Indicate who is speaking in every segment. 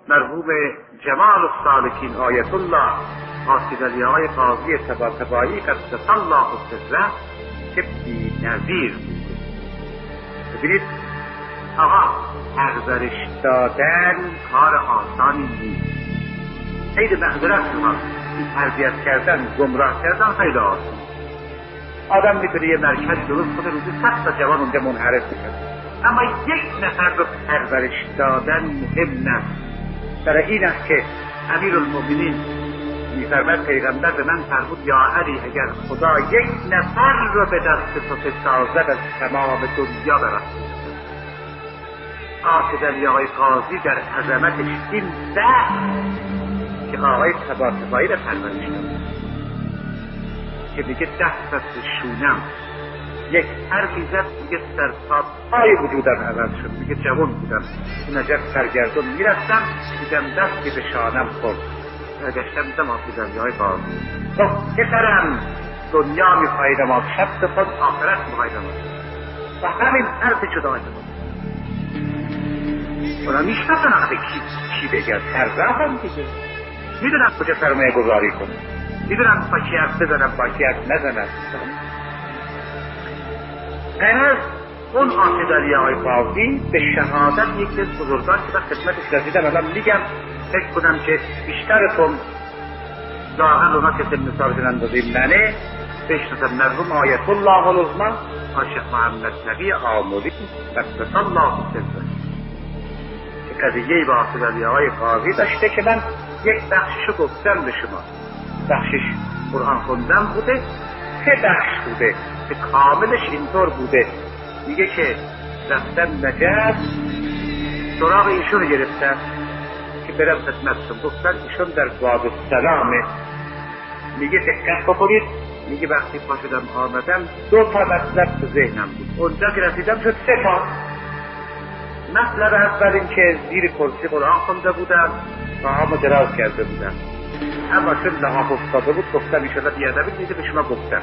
Speaker 1: مرحوم جمال السالکین آیت الله حافظ علی آقای قاضی طباطبایی قدس الله سره که بی نظیر بوده. ببینید آقا، پرورش دادن کار آسانی نیست. خیلی معذرت میخوام، این تربیت کردن، گمراه کردن خیلی آسان. آدم میتونه یه مرکز درست کنه، روزی 100 تا جوان اونجا منحرف بشن، اما یک نفر رو پرورش دادن مهم نیست. برای این است که امیرالمؤمنین میفرماید پیغمبر به من فرمود یا علی اگر خدا یک نفر رو به دست تو بسازد از تمام دنیا برسید. حافظ علی آقای قاضی در عظمتش این که آقای طباطبایی رو پرورش داد که میگه دست از شونم یک حرفی زد، میگه سرتا پای وجودم عوض شد. میگه جوان بودم نجف سرگردون میرفتم، دیدم دستی به شانم خورد، برگشتم دیدم حافظ علی آقای قاضی. پسرم دنیا میخواهیدم از شب خود آخرت میخواهیدم و همین حرفی شد آقای طباطبایی. اونا میشناسن آقا چی بگه، سرزاهم دیگه، میدونم کجا سرمایه گذاری کنم، میدونم با کی حرف بزنم با کی حرف نزنم. غرض اون حافظ علی آقای قاضی به شهادت یکی از بزرگان که خدمتش رسیدم الان میگم، فکر کنم که بیشترتون ظاهرا اونا که سن سالشون اندازه منه بشناسن. مرحوم آیت الله العظمی عاشق محمد نبی آموزی قدس الله سره که قضیه با حافظ علی آقای قاضی داشته که من یک بخششو گفتم به شما. بخشش قرآن خوندن بوده، 3 بخش بوده که کاملش اینطور بوده. میگه که رفتن نجف سراغ ایشون رو گرفتن که برم خدمتتون، گفتن ایشون در باب السلامه. میگه دقت بکنید، میگه وقتی پا شدم آمدم 2 تا مطلب تو ذهنم بود، اونجا که رسیدم شد 3 تا. مطلب اول این که زیر کرسی قرآن خونده بودم، پاهامو دراز کرده بودم، اما چون لحاف افتاده بود گفتم ایشالا بیادبی دیده به شما گفتم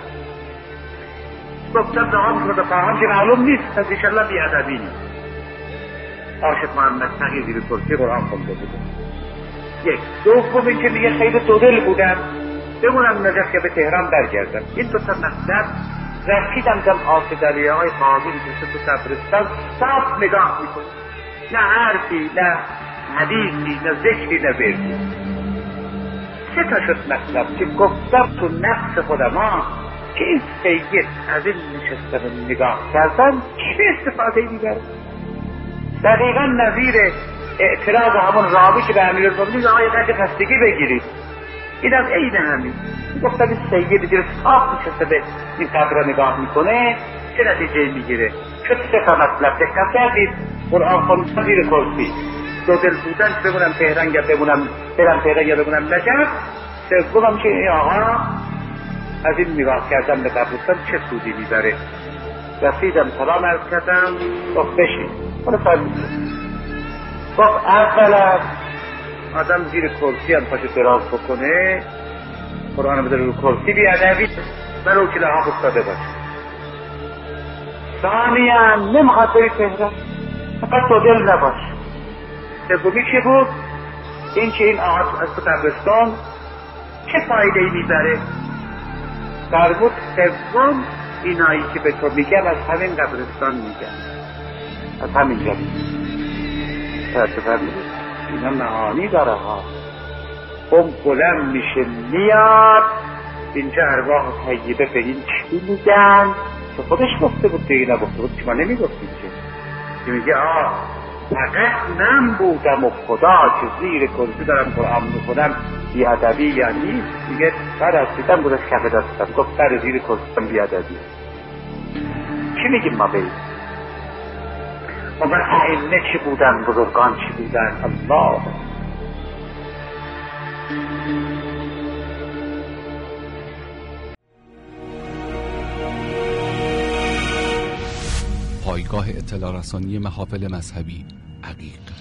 Speaker 1: لحاف رو به پاهم که معلوم نیست، از ایشالا بیادبی نیست. عاشق محمد تقی زیر کرسی قرآن خونده بودم. یک. دوم این که میگه خیلی دودل بودم، بمونم نجف که به تهران برگردم. این 2 تا مطلب رسیدم دم حافظ علی آقای قاضی نشسته تو قبرستان، صاف نگاه میکنه، نه حرفی نه حدیثی نه ذکری نه بردی. 3 تا شد مطلب که گفتم تو نفس خودم که این سید از این نشستن و نگاه کردن چه استفاده میبره؟ دقیقا نظیر اعتراض همون راوی که به امیرالمؤمنین آقای قدر خستگی بگیرید، این از عین همین. گفتم این سید دیگه صاف نشسته به این قبر نگاه میکنه، چه نتیجه میگیره؟ شد 3 تا مطلب. دقت کردید؟ قرآن خوندن زیر کرسی، دودل بودن که بمونم تهران یا برم تهران یا بمونم نجف. سومم که این آقا از این نگاه کردن به قبرستان چه سودی میبره. رسیدم سلام عرض کردم، گفت بشین. گفت اولا آدم زیر کرسی هم پاشو دراز بکنه، قرآن بذاره رو کرسی بیادبی برای که لحاف افتاده باشه. ثانیا نمیخواد بری تهران، فقط دودل نباش. سومی چه بود؟ این که این آقا از تو قبرستان چه فایده ای میبره؟ فرمود سوم اینایی که به تو میگم از همین قبرستان میگم، از همین جا میگم. اینا معانی داره ها. اون بلند میشه میاد اینجا ارواح طیبه به این چی میگن که خودش گفته بود دیگه نگفته بود که ما نمیگفتیم که میگه فقط من بودم و خدا که زیر کرسی دارم قرآن میخونم بیادبی یعنی دیگه بعد از دیدم بودش کفه دستم گفت سر زیر کرسیم بیادبی. چی میگیم ما بید؟ و من ائمه چی بودن، بزرگان چی بودن؟ الله.
Speaker 2: پایگاه اطلاع رسانی محافل مذهبی عقیق